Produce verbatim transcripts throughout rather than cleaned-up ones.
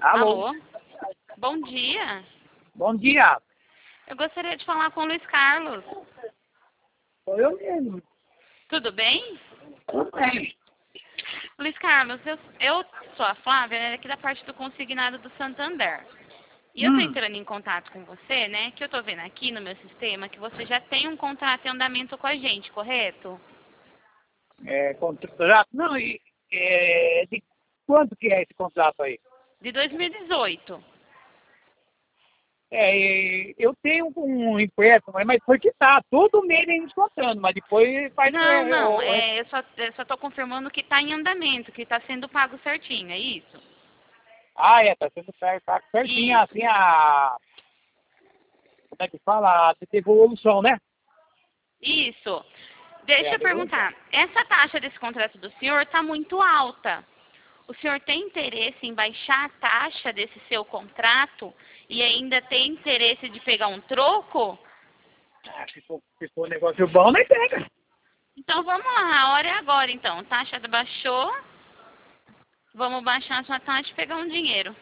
Alô? Alô? Bom dia. Bom dia. Eu gostaria de falar com o Luiz Carlos. Sou eu mesmo. Tudo bem? Tudo bem. Luiz Carlos, eu, eu sou a Flávia, né, aqui da parte do consignado do Santander. E eu tô Hum. entrando em contato com você, né, que eu tô vendo aqui no meu sistema que você já tem um contrato em andamento com a gente, correto? É, contrato. Não, e é, de quanto que é esse contrato aí? De dois mil e dezoito. É, e eu tenho um empréstimo, mas foi quitado. Todo mês ele descontando, mas depois faz... Não, É, não, o- é, eu só, eu só tô confirmando que tá em andamento, que tá sendo pago certinho, é isso? ah, é, tá sendo certo, tá certinho, Isso. assim, a... Como é que fala? A devolução, né? Isso. É, Deixa a eu devolução. perguntar, essa taxa desse contrato do senhor está muito alta. O senhor tem interesse em baixar a taxa desse seu contrato e ainda tem interesse de pegar um troco? Ah, se for, se for um negócio bom, nem pega. Então vamos lá, a hora é agora então. Taxa baixou, vamos baixar a sua taxa e pegar um dinheiro.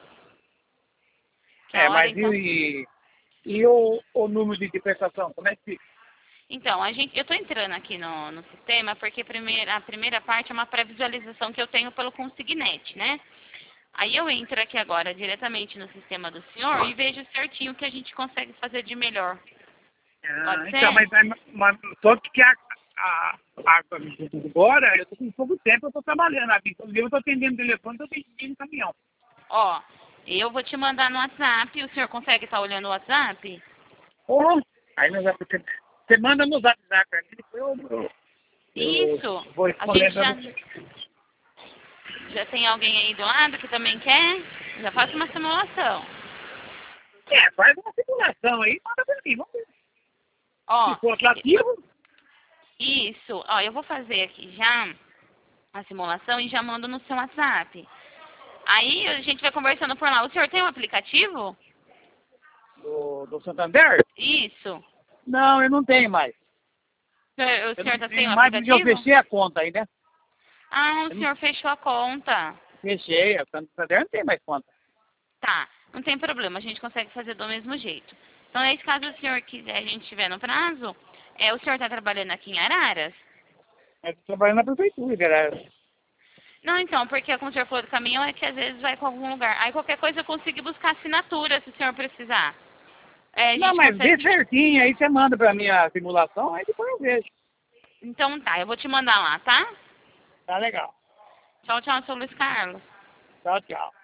Que a É, hora mas então. e, e o, o número de prestação, como é que fica? Então, a gente, eu estou entrando aqui no, no sistema porque a primeira, a primeira parte é uma pré-visualização que eu tenho pelo Consignet, né? Aí eu entro aqui agora diretamente no sistema do senhor e vejo certinho o que a gente consegue fazer de melhor. Ah, Pode então, ser? mas, mas, mas só que a, a, a, agora eu tô com pouco tempo, eu tô trabalhando aqui. Inclusive eu tô atendendo o telefone, tô atendendo o caminhão. Ó, eu vou te mandar no WhatsApp. O senhor consegue estar olhando o WhatsApp? Oh, aí nós vamos, você, você manda no zap zap pra mim, depois eu, eu, Isso. eu vou A gente respondendo pra já, você. já tem alguém aí do lado que também quer? Já faço uma simulação. É, faz uma simulação aí, manda pra mim, vamos ver. Se Ó, for atrativo, isso. Ó, eu vou fazer aqui já a simulação e já mando no seu WhatsApp. Aí a gente vai conversando por lá. O senhor tem um aplicativo? do, do Santander? Isso. Não, eu não tenho mais. O senhor, o Eu senhor não já tem tenho um mais porque eu aplicativo? fechei a conta aí, né? Ah, o Eu não senhor fechou a conta. fechei, a Santander não tem mais conta. Tá, não tem problema, a gente consegue fazer do mesmo jeito. Então, nesse caso, o senhor quiser, a gente estiver no prazo, é, o senhor está trabalhando aqui em Araras? Eu tô trabalhando na prefeitura, galera. Não, então, porque como o senhor falou do caminhão, é que às vezes vai com algum lugar. Aí qualquer coisa eu consigo buscar assinatura, se o senhor precisar. É, a Não, gente mas vê consegue... certinho, aí você manda pra mim a simulação, aí depois eu vejo. Então tá, eu vou te mandar lá, tá? Tá legal. Tchau, tchau, seu Luiz Carlos. Tchau, tchau.